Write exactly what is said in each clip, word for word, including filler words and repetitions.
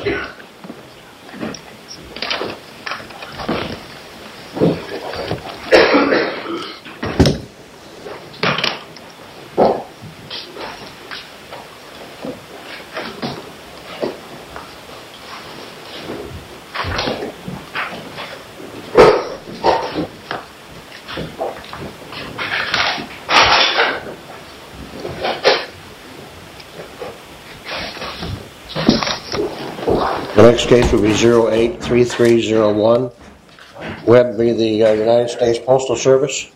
The next case will be zero eight three three zero one. Webb be the uh, United States Postal Service.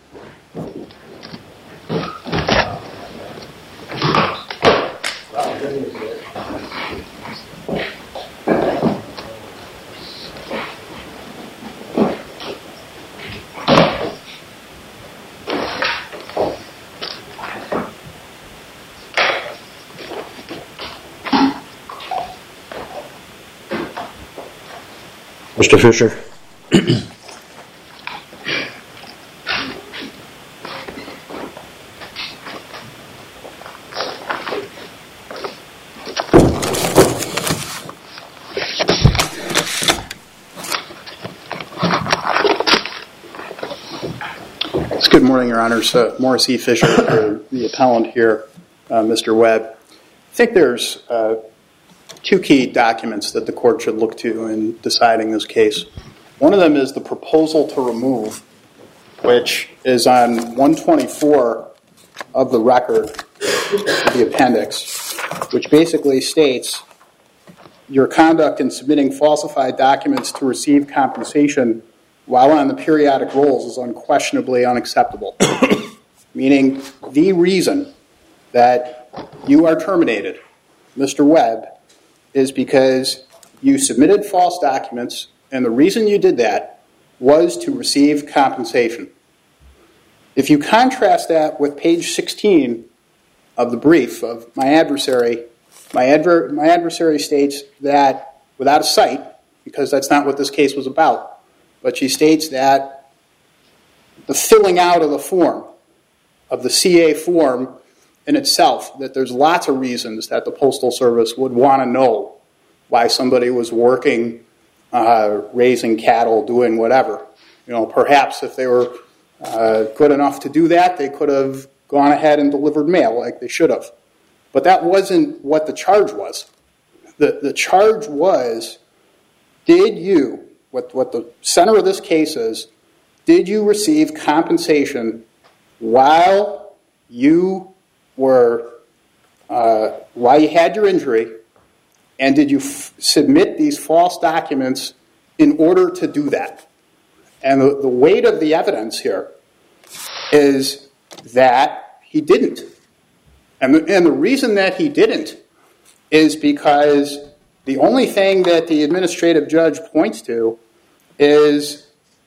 Mister Fisher. Good morning, Your Honors. Uh, Morris E. Fisher, for the appellant here, uh, Mister Webb. I think there's uh, two key documents that the court should look to in deciding this case. One of them is the proposal to remove, which is on one twenty-four of the record, the appendix, which basically states your conduct in submitting falsified documents to receive compensation while on the periodic rolls is unquestionably unacceptable. Meaning the reason that you are terminated, Mister Webb, is because you submitted false documents, and the reason you did that was to receive compensation. If you contrast that with page sixteen of the brief of my adversary, my, adver- my adversary states that, without a cite, because that's not what this case was about, but she states that the filling out of the form, of the C A form in itself, that there's lots of reasons that the Postal Service would want to know why somebody was working, uh, raising cattle, doing whatever. You know, perhaps if they were uh, good enough to do that, they could have gone ahead and delivered mail like they should have. But that wasn't what the charge was. The, the charge was, did you, what, what the center of this case is, did you receive compensation while you were, uh, while you had your injury, and did you f- submit these false documents in order to do that? And the, the weight of the evidence here is that he didn't. And the, and the reason that he didn't is because the only thing that the administrative judge points to is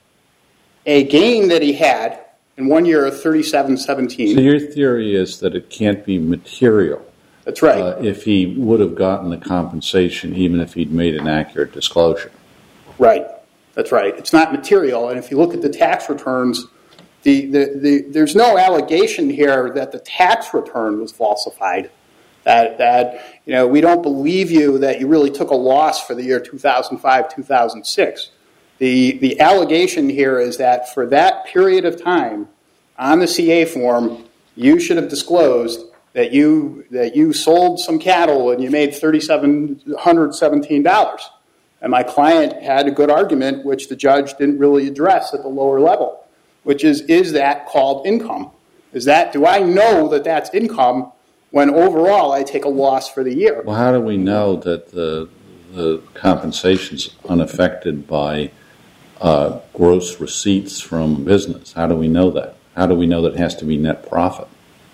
a gain that he had in one year of thirty-seven seventeen. So your theory is that it can't be material. That's right. Uh, if he would have gotten the compensation, even if he'd made an accurate disclosure. Right. That's right. It's not material. And if you look at the tax returns, the, the, the, there's no allegation here that the tax return was falsified. That, that you know, we don't believe you that you really took a loss for the year two thousand five, two thousand six. The, the allegation here is that for that period of time on the C A form, you should have disclosed that you that you sold some cattle and you made three thousand seven hundred seventeen dollars. And my client had a good argument, which the judge didn't really address at the lower level, which is, is that called income? Is that, do I know that that's income when overall I take a loss for the year? Well, how do we know that the, the compensation's unaffected by uh, gross receipts from business? How do we know that? How do we know that it has to be net profit?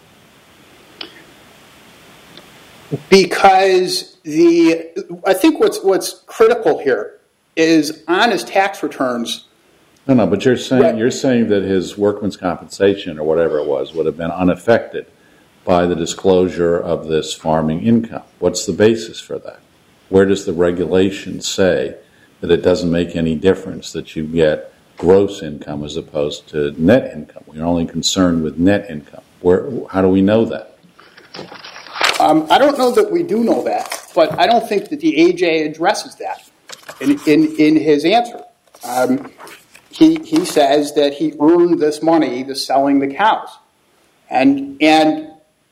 Because the, I think what's what's critical here is on his tax returns. No, no, but you're saying right. you're saying that his workman's compensation or whatever it was would have been unaffected by the disclosure of this farming income. What's the basis for that? Where does the regulation say that it doesn't make any difference that you get gross income as opposed to net income? We're only concerned with net income. Where? How do we know that? Um, I don't know that we do know that. but I don't think that the A J addresses that in, in, in his answer. Um, he, he says that he earned this money to selling the cows. And, and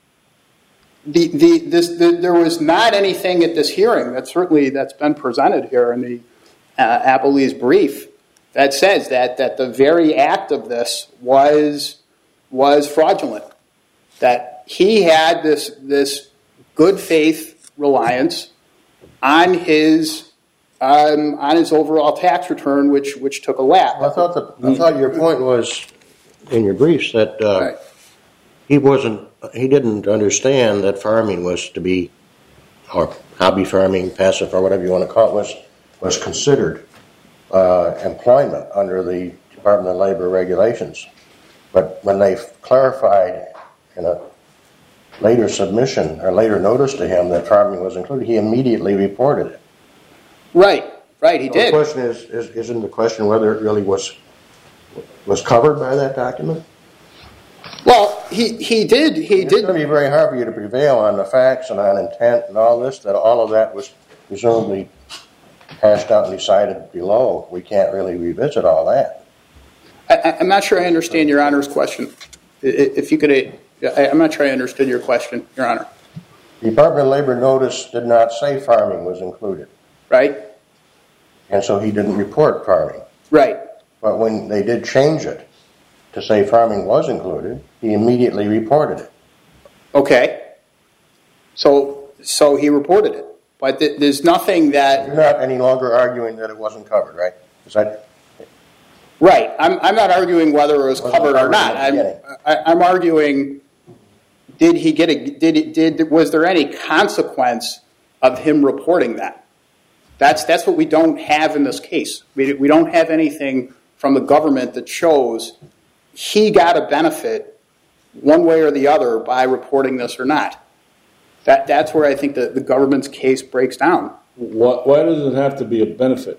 the, the, this, the, there was not anything at this hearing that certainly that's been presented here in the uh, Appellee's brief that says that, that the very act of this was, was fraudulent. That he had this, this good faith reliance on his, um, on his overall tax return, which, which took a lap. I thought the, I thought your point was in your briefs that uh, Right. he wasn't, he didn't understand that farming was to be, or hobby farming, passive, or whatever you want to call it, was was considered uh, employment under the Department of Labor regulations. But when they clarified in a later submission or later notice to him that farming was included, he immediately reported it. Right, right, he So did. The question is, is, isn't the question whether it really was was covered by that document? Well, he, he did, he It's did. going to be very hard for you to prevail on the facts and on intent and all this, that all of that was presumably hashed out and decided below. We can't really revisit all that. I, I'm not sure I understand Your Honor's question. If you could, I, I'm not sure I understood your question, Your Honor. The Department of Labor notice did not say farming was included, Right? and so he didn't report farming. Right. But when they did change it to say farming was included, he immediately reported it. Okay. So, so he reported it. But th- there's nothing that... You're not any longer arguing that it wasn't covered, right? Is that... Right. I'm, I'm not arguing whether it was Wasn't covered or covered not. in the I'm, beginning. I, I'm arguing, did he get a... Did it, did was there any consequence of him reporting that? That's that's what we don't have in this case. We, we don't have anything from the government that shows he got a benefit one way or the other by reporting this or not. That That's where I think the, the government's case breaks down. Why, why does it have to be a benefit?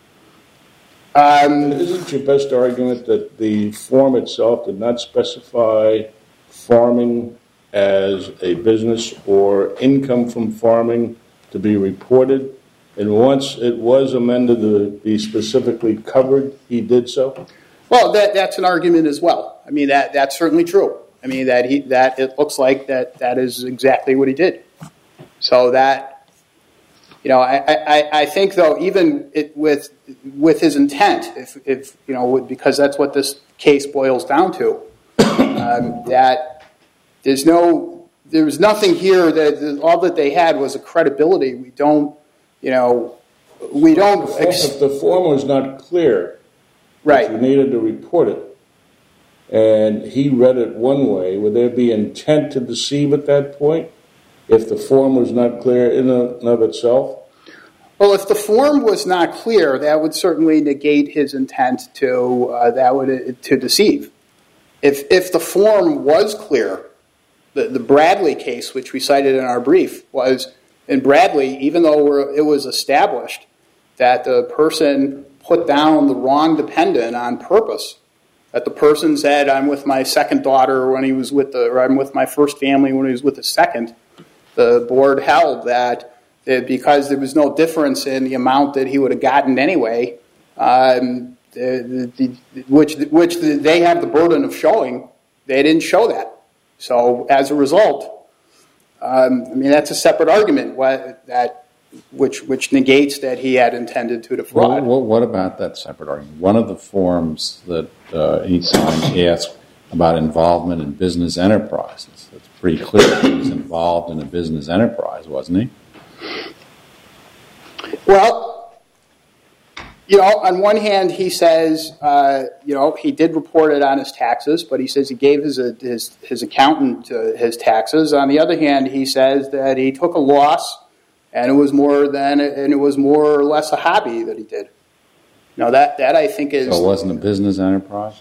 Um, Isn't your best argument that the form itself did not specify farming as a business or income from farming to be reported? And once it was amended to be specifically covered, he did so? Well, that that's an argument as well. I mean, that that's certainly true. I mean, that he that it looks like that that is exactly what he did. So that, you know, I, I, I think though, even it, with with his intent, if if you know, because that's what this case boils down to, um, that there's no there was nothing here that all that they had was a credibility. We don't, you know, we don't. Ex- If the form was not clear, right. you needed to report it, and he read it one way, would there be intent to deceive at that point if the form was not clear in and of itself? Well, if the form was not clear, that would certainly negate his intent to uh, that would uh, to deceive. If if the form was clear, the the Bradley case, which we cited in our brief, was in Bradley, even though we're, it was established that the person put down the wrong dependent on purpose. That the person said, "I'm with my second daughter" when he was with the, or "I'm with my first family" when he was with the second. The board held that, that because there was no difference in the amount that he would have gotten anyway, um, the, the, the, which which the, they have the burden of showing, they didn't show that. So as a result, um, I mean that's a separate argument. What, that. Which which negates that he had intended to defraud. Well, what about that separate argument? One of the forms that uh, he signed, he asked about involvement in business enterprises. It's pretty clear that he was involved in a business enterprise, wasn't he? Well, you know, on one hand, he says, uh, you know, he did report it on his taxes, but he says he gave his his, his accountant uh, his taxes. On the other hand, he says that he took a loss. And it was more than, and it was more or less a hobby that he did. Now that that I think is. So it wasn't a business enterprise?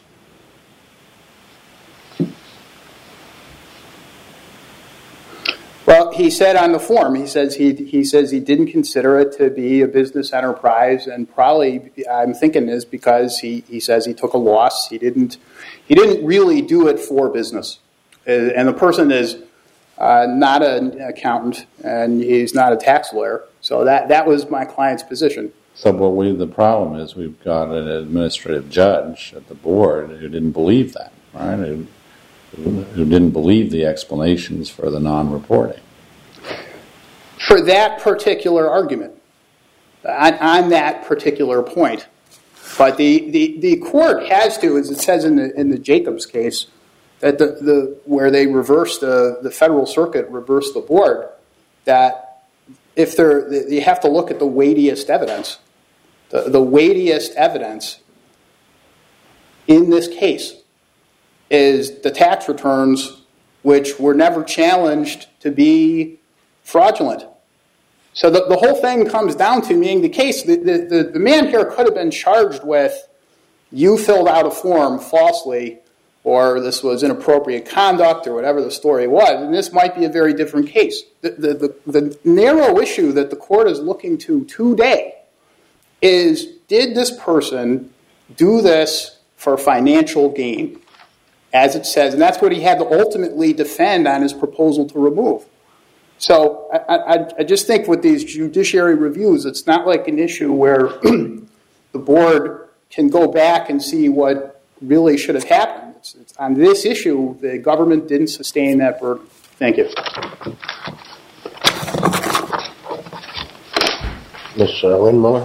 Well, he said on the form, he says he he says he didn't consider it to be a business enterprise, and probably I'm thinking is because he, he says he took a loss. He didn't he didn't really do it for business, and the person is. uh, not an accountant, and he's not a tax lawyer. So that, that was my client's position. So what we, the problem is we've got an administrative judge at the board who didn't believe that, right? Who, who didn't believe the explanations for the non-reporting. For that particular argument, on, on that particular point. But the, the, the court has to, as it says in the in the Jacobs case, that the, the where they reversed the, the Federal Circuit reversed the board, that if they're you have to look at the weightiest evidence. The, the weightiest evidence in this case is the tax returns, which were never challenged to be fraudulent. So the, the whole thing comes down to being the case. The, the, the man here could have been charged with, you filled out a form falsely, or this was inappropriate conduct, or whatever the story was, and this might be a very different case. The, the, the, the narrow issue that the court is looking to today is, did this person do this for financial gain, as it says? And that's what he had to ultimately defend on his proposal to remove. So I, I, I just think with these judiciary reviews, it's not like an issue where the board can go back and see what really should have happened. It's, it's on this issue, the government didn't sustain that burden. Thank you. Miz Windmuller?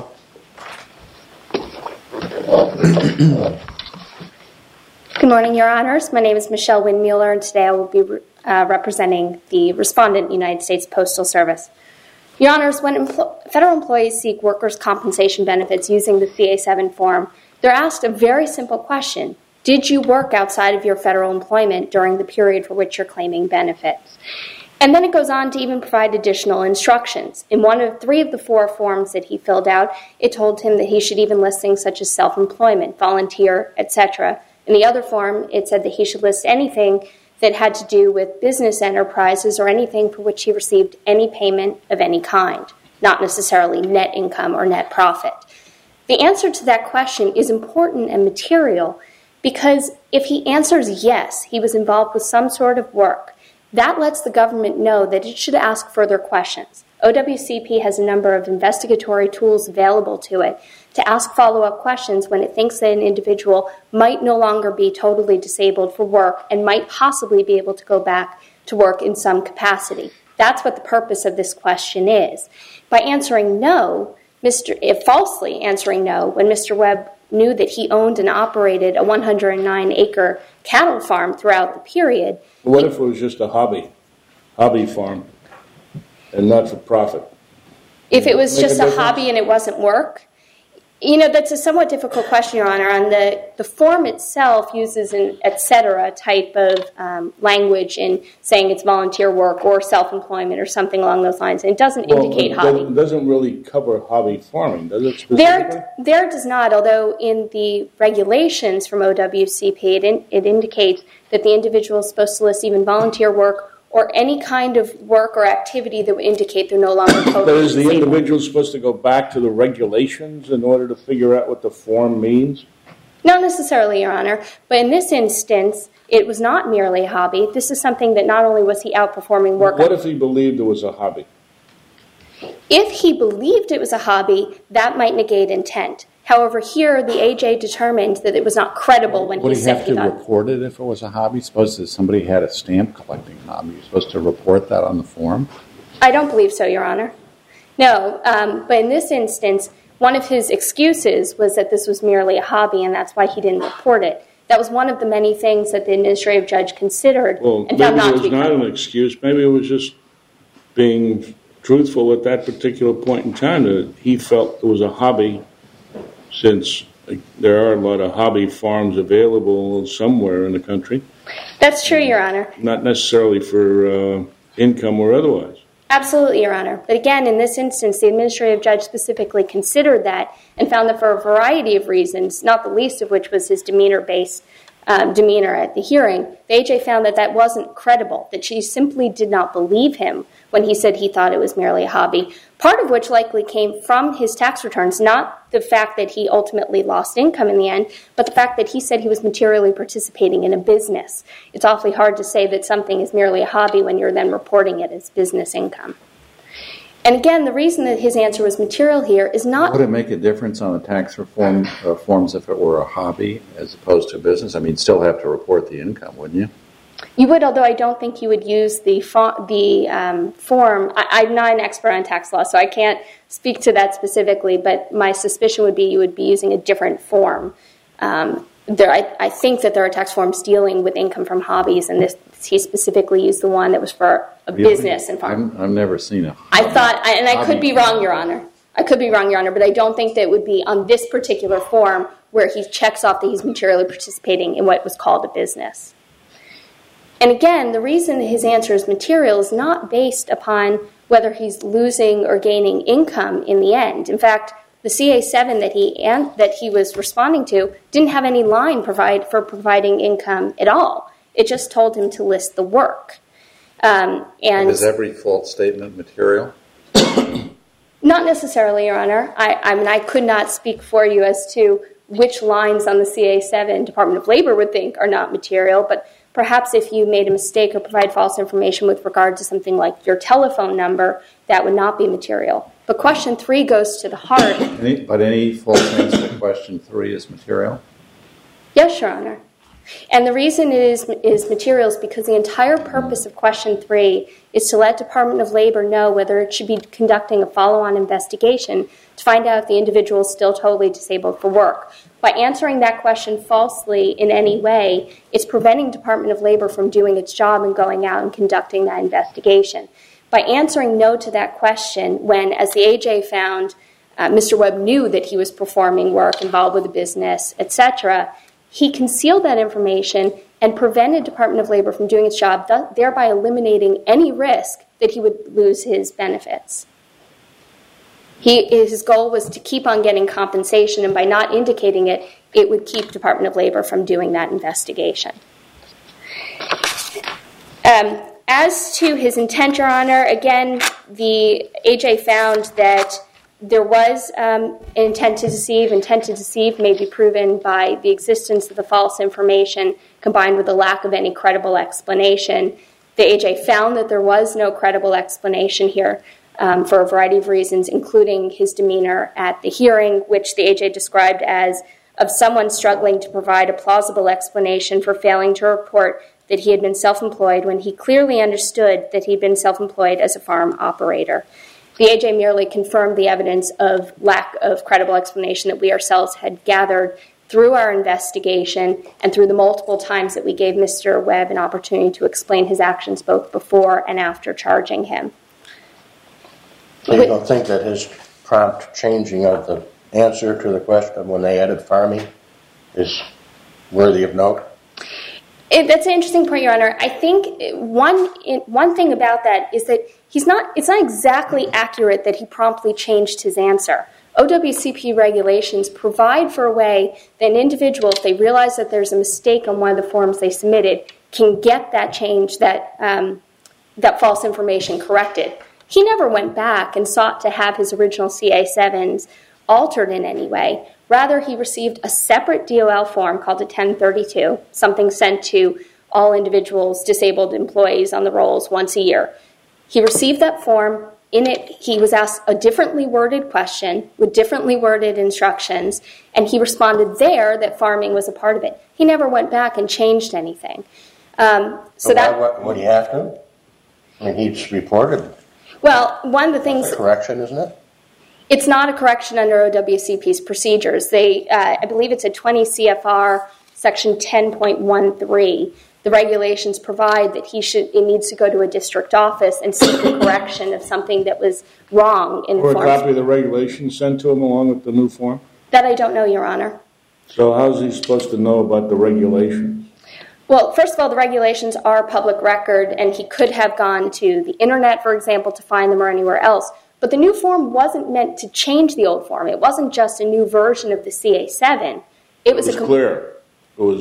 Good morning, Your Honors. My name is Michelle Windmuller, and today I will be uh, representing the respondent, United States Postal Service. Your Honors, when empl- federal employees seek workers' compensation benefits using the C A seven form, they're asked a very simple question. Did you work outside of your federal employment during the period for which you're claiming benefits? And then it goes on to even provide additional instructions. In one of three of the four forms that he filled out, it told him that he should even list things such as self-employment, volunteer, et cetera. In the other form, it said that he should list anything that had to do with business enterprises or anything for which he received any payment of any kind, not necessarily net income or net profit. The answer to that question is important and material because if he answers yes, he was involved with some sort of work, that lets the government know that it should ask further questions. O W C P has a number of investigatory tools available to it to ask follow-up questions when it thinks that an individual might no longer be totally disabled for work and might possibly be able to go back to work in some capacity. That's what the purpose of this question is. By answering no, Mister if falsely answering no, when Mister Webb knew that he owned and operated a one hundred nine acre cattle farm throughout the period. What if it was just a hobby, hobby farm, and not for profit? If it was just a hobby and it wasn't work? You know, that's a somewhat difficult question, Your Honor. On the, the form itself uses an et cetera type of um, language in saying it's volunteer work or self-employment or something along those lines. And it doesn't well, indicate hobby. It doesn't really cover hobby farming, does it specifically? There, there it does not, although in the regulations from O W C P, it, in, it indicates that the individual is supposed to list even volunteer work or any kind of work or activity that would indicate they're no longer totally But is the disabled. individual supposed to go back to the regulations in order to figure out what the form means? Not necessarily, Your Honor. But in this instance, it was not merely a hobby. This is something that not only was he outperforming work... What if he believed it was a hobby? If he believed it was a hobby, that might negate intent. However, here, the A J determined that it was not credible when Would he he said have he to got... report it if it was a hobby? Suppose that somebody had a stamp collecting hobby. You're supposed to report that on the form? I don't believe so, Your Honor. No, um, but in this instance, one of his excuses was that this was merely a hobby, and that's why he didn't report it. That was one of the many things that the administrative judge considered well, and found not to be maybe it was not credible. an excuse. Maybe it was just being truthful at that particular point in time that he felt it was a hobby, since there are a lot of hobby farms available somewhere in the country. That's true, Your Honor. Not necessarily for uh, income or otherwise. Absolutely, Your Honor. But again, in this instance, the administrative judge specifically considered that and found that for a variety of reasons, not the least of which was his demeanor-based um, demeanor at the hearing, the A J found that that wasn't credible, that she simply did not believe him when he said he thought it was merely a hobby, part of which likely came from his tax returns, not the fact that he ultimately lost income in the end, but the fact that he said he was materially participating in a business. It's awfully hard to say that something is merely a hobby when you're then reporting it as business income. And again, the reason that his answer was material here is not... Would it make a difference on the tax reform uh, forms if it were a hobby as opposed to a business? I mean, you'd still have to report the income, wouldn't you? You would, although I don't think you would use the fo- the um, form. I, I'm not an expert on tax law, so I can't speak to that specifically, but my suspicion would be you would be using a different form. Um, there, I, I think that there are tax forms dealing with income from hobbies, and this he specifically used the one that was for a Really? business and farm. I've, I've never seen a hobby. I thought, and I hobby could be wrong, Your Honor. I could be wrong, Your Honor, but I don't think that it would be on this particular form where he checks off that he's materially participating in what was called a business. And again, the reason that his answer is material is not based upon whether he's losing or gaining income in the end. In fact, the C A seven that he and that he was responding to didn't have any line provide for providing income at all. It just told him to list the work. Um, and is every false statement material? Not necessarily, Your Honor. I, I mean, I could not speak for you as to which lines on the C A seven Department of Labor would think are not material, but perhaps if you made a mistake or provide false information with regard to something like your telephone number, that would not be material. But question three goes to the heart. Any, but any false answer to question three is material? Yes, Your Honor. And the reason it is, is material is because the entire purpose of question three is to let Department of Labor know whether it should be conducting a follow-on investigation to find out if the individual is still totally disabled for work. By answering that question falsely in any way, it's preventing Department of Labor from doing its job and going out and conducting that investigation. By answering no to that question when, as the A J found, uh, Mister Webb knew that he was performing work involved with a business, et cetera, he concealed that information and prevented Department of Labor from doing its job, th- thereby eliminating any risk that he would lose his benefits. He, his goal was to keep on getting compensation, and by not indicating it, it would keep Department of Labor from doing that investigation. Um, as to his intent, Your Honor, again, the A J found that there was um, an intent to deceive. Intent to deceive may be proven by the existence of the false information combined with the lack of any credible explanation. The A J found that there was no credible explanation here um, for a variety of reasons, including his demeanor at the hearing, which the A J described as of someone struggling to provide a plausible explanation for failing to report that he had been self-employed when he clearly understood that he'd been self-employed as a farm operator. The A J merely confirmed the evidence of lack of credible explanation that we ourselves had gathered through our investigation and through the multiple times that we gave Mister Webb an opportunity to explain his actions both before and after charging him. So you don't think that his prompt changing of the answer to the question when they added farming is worthy of note? It, that's an interesting point, Your Honor. I think one one thing about that is that he's not. It's not exactly accurate that he promptly changed his answer. O W C P regulations provide for a way that an individual, if they realize that there's a mistake on one of the forms they submitted, can get that change, that um, that false information corrected. He never went back and sought to have his original C A sevens altered in any way. Rather, he received a separate D O L form called a ten thirty-two, something sent to all individuals, disabled employees on the rolls once a year. He received that form. In it, he was asked a differently worded question with differently worded instructions, and he responded there that farming was a part of it. He never went back and changed anything. Um, so, so that why, would he have to? I mean, he's reported. Well, one of the things... That's a correction, isn't it? It's not a correction under O W C P's procedures. They, uh, I believe it's a twenty C F R section ten point one three. The regulations provide that he should, it needs to go to a district office and seek a correction of something that was wrong in the Or a form. copy of the regulations sent to him along with the new form? That I don't know, Your Honor. So how's he supposed to know about the regulations? Well, first of all, the regulations are public record, and he could have gone to the internet, for example, to find them or anywhere else. But the new form wasn't meant to change the old form. It wasn't just a new version of the C A seven. It was, it was a com- clear. It was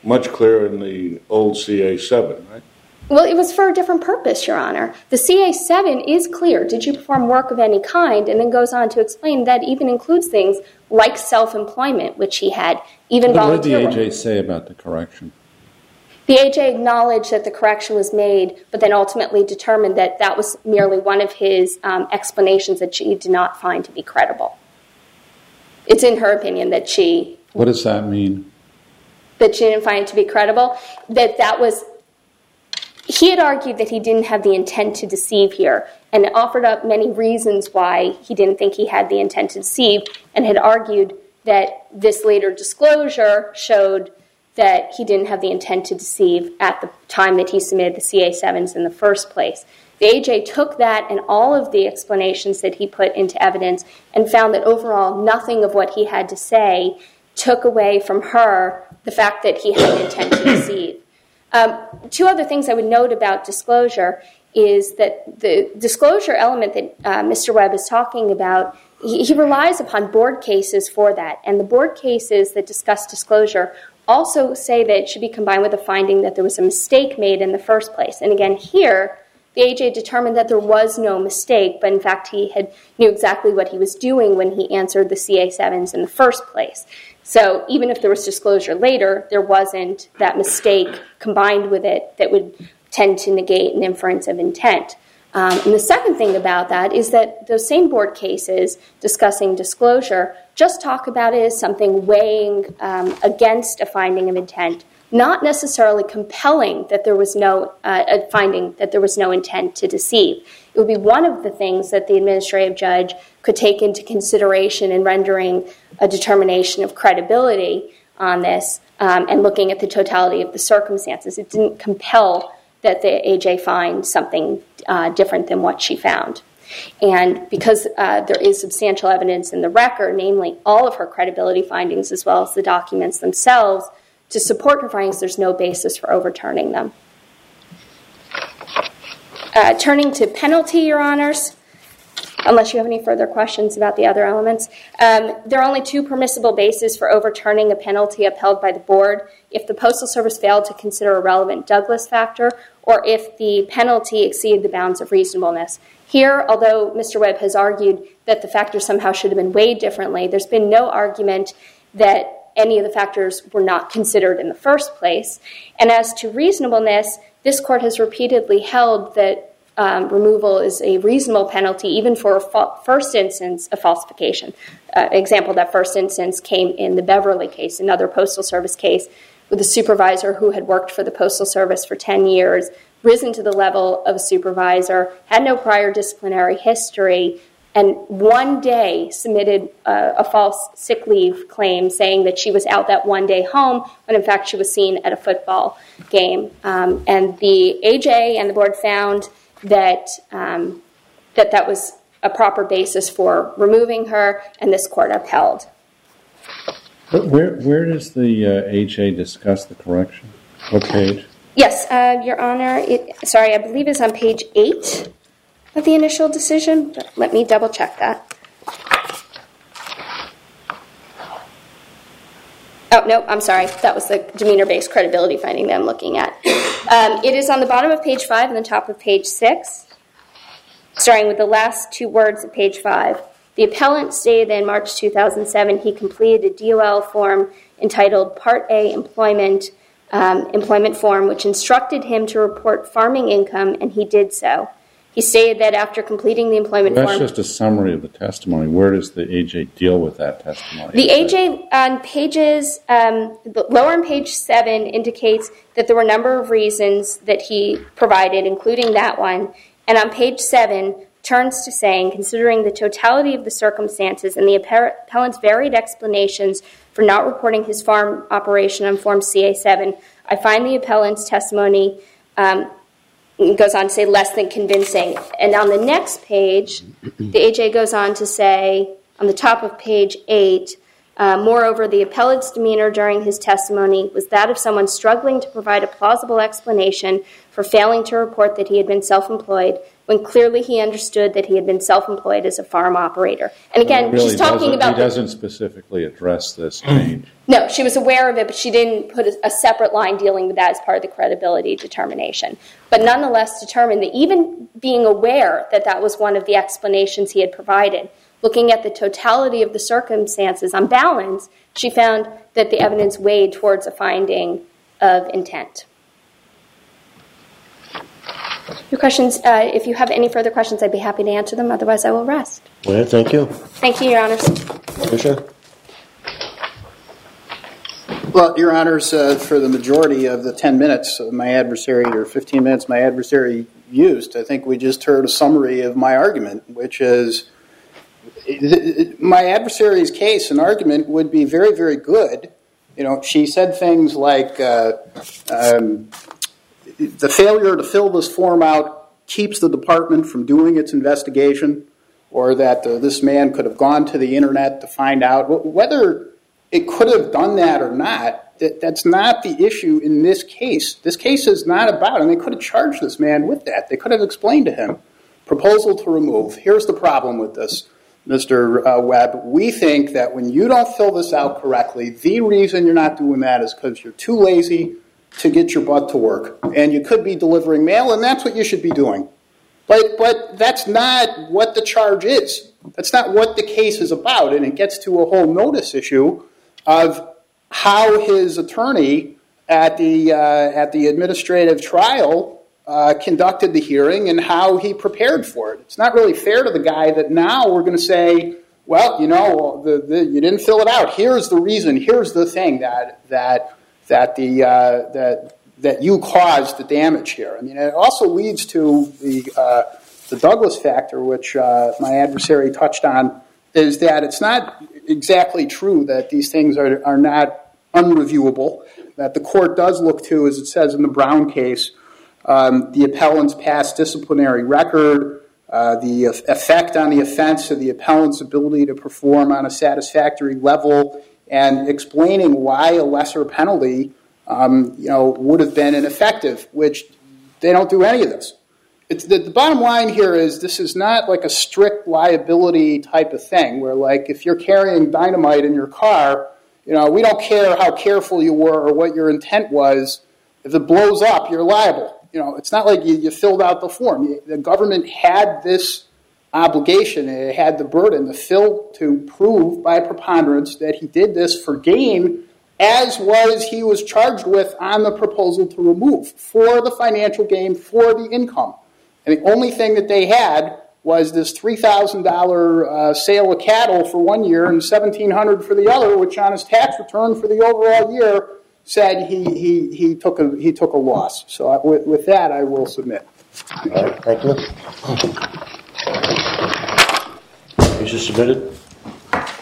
much clearer in the old C A seven, right? Well, it was for a different purpose, Your Honor. The C A seven is clear. Did you perform work of any kind? And then goes on to explain that even includes things like self-employment, which he had, even volunteer work. What did the A J say about the correction? The A J acknowledged that the correction was made, but then ultimately determined that that was merely one of his um, explanations that she did not find to be credible. It's in her opinion that she... What does that mean? That she didn't find it to be credible? That that was... He had argued that he didn't have the intent to deceive here and offered up many reasons why he didn't think he had the intent to deceive, and had argued that this later disclosure showed that he didn't have the intent to deceive at the time that he submitted the C A sevens in the first place. The A J took that and all of the explanations that he put into evidence and found that overall nothing of what he had to say took away from her the fact that he had an intent to deceive. Um, two other things I would note about disclosure is that the disclosure element that uh, Mister Webb is talking about, he, he relies upon board cases for that. And the board cases that discuss disclosure also say that it should be combined with a finding that there was a mistake made in the first place. And again, here, the A J determined that there was no mistake, but in fact he had knew exactly what he was doing when he answered the C A sevens in the first place. So even if there was disclosure later, there wasn't that mistake combined with it that would tend to negate an inference of intent. Um, and the second thing about that is that those same board cases discussing disclosure just talk about it as something weighing um, against a finding of intent, not necessarily compelling that there was no uh, a finding that there was no intent to deceive. It would be one of the things that the administrative judge could take into consideration in rendering a determination of credibility on this um, and looking at the totality of the circumstances. It didn't compel that the A J find something uh, different than what she found. And because uh, there is substantial evidence in the record, namely all of her credibility findings as well as the documents themselves, to support her findings, there's no basis for overturning them. Uh, turning to penalty, Your Honors, unless you have any further questions about the other elements, um, there are only two permissible bases for overturning a penalty upheld by the board: if the Postal Service failed to consider a relevant Douglas factor, or if the penalty exceeded the bounds of reasonableness. Here, although Mister Webb has argued that the factors somehow should have been weighed differently, there's been no argument that any of the factors were not considered in the first place. And as to reasonableness, this court has repeatedly held that um, removal is a reasonable penalty even for a fa- first instance of falsification. Uh, example, that first instance came in the Beverly case, another Postal Service case, with a supervisor who had worked for the Postal Service for ten years, risen to the level of a supervisor, had no prior disciplinary history, and one day submitted uh, a false sick leave claim saying that she was out that one day home when in fact she was seen at a football game. Um, and the A J and the board found that, um, that that was a proper basis for removing her, and this court upheld. But where where does the uh, A J discuss the correction? What page? Yes, uh, Your Honor. It, sorry, I believe it's on page eight of the initial decision, but let me double check that. Oh, no, I'm sorry. That was the demeanor-based credibility finding that I'm looking at. Um, it is on the bottom of page five and the top of page six, starting with the last two words of page five. The appellant stated that in March two thousand seven he completed a D O L form entitled Part A Employment um, Employment Form, which instructed him to report farming income, and he did so. He stated that after completing the employment That's form... That's just a summary of the testimony. Where does the A J deal with that testimony? The A J on pages... Um, lower on page seven indicates that there were a number of reasons that he provided, including that one. And on page seven, turns to saying, considering the totality of the circumstances and the appellant's varied explanations for not reporting his farm operation on Form C A seven, I find the appellant's testimony... Um, It goes on to say less than convincing. And on the next page, the A J goes on to say, on the top of page eight, uh, moreover, the appellant's demeanor during his testimony was that of someone struggling to provide a plausible explanation for failing to report that he had been self-employed, when clearly he understood that he had been self-employed as a farm operator. And again, really she's talking about... He doesn't specifically address this change. No, she was aware of it, but she didn't put a, a separate line dealing with that as part of the credibility determination. But nonetheless determined that even being aware that that was one of the explanations he had provided, looking at the totality of the circumstances on balance, she found that the evidence weighed towards a finding of intent. Your questions, uh, if you have any further questions, I'd be happy to answer them. Otherwise, I will rest. Well, thank you. Thank you, Your Honors. Fisher? Well, Your Honors, uh, for the majority of the ten minutes my adversary, or fifteen minutes my adversary used, I think we just heard a summary of my argument, which is my adversary's case and argument would be very, very good. You know, she said things like uh, um, the failure to fill this form out keeps the department from doing its investigation, or that uh, this man could have gone to the internet to find out. Whether it could have done that or not, that, that's not the issue in this case. This case is not about, and they could have charged this man with that. They could have explained to him, proposal to remove. Here's the problem with this, Mister Uh, Webb. We think that when you don't fill this out correctly, the reason you're not doing that is because you're too lazy to get your butt to work. And you could be delivering mail, and that's what you should be doing. But but that's not what the charge is. That's not what the case is about. And it gets to a whole notice issue of how his attorney at the, uh, at the administrative trial Uh, conducted the hearing and how he prepared for it. It's not really fair to the guy that now we're going to say, well, you know, the, the, you didn't fill it out. Here's the reason. Here's the thing that that that the uh, that that you caused the damage here. I mean, it also leads to the uh, the Douglas factor, which uh, my adversary touched on, is that it's not exactly true that these things are are not unreviewable. That the court does look to, as it says in the Brown case, Um, the appellant's past disciplinary record, uh, the effect on the offense of the appellant's ability to perform on a satisfactory level, and explaining why a lesser penalty, um, you know, would have been ineffective, which they don't do any of this. It's the, the bottom line here is this is not like a strict liability type of thing where, like, if you're carrying dynamite in your car, you know, we don't care how careful you were or what your intent was. If it blows up, you're liable. You know, it's not like you, you filled out the form. The government had this obligation, and it had the burden to fill, to prove by preponderance that he did this for gain, as was he was charged with on the proposal to remove, for the financial gain, for the income. And the only thing that they had was this three thousand dollars uh, sale of cattle for one year and seventeen hundred dollars for the other, which on his tax return for the overall year said he he he took a he took a loss. So I, with, with that, I will submit. All right, thank you. Case is submitted.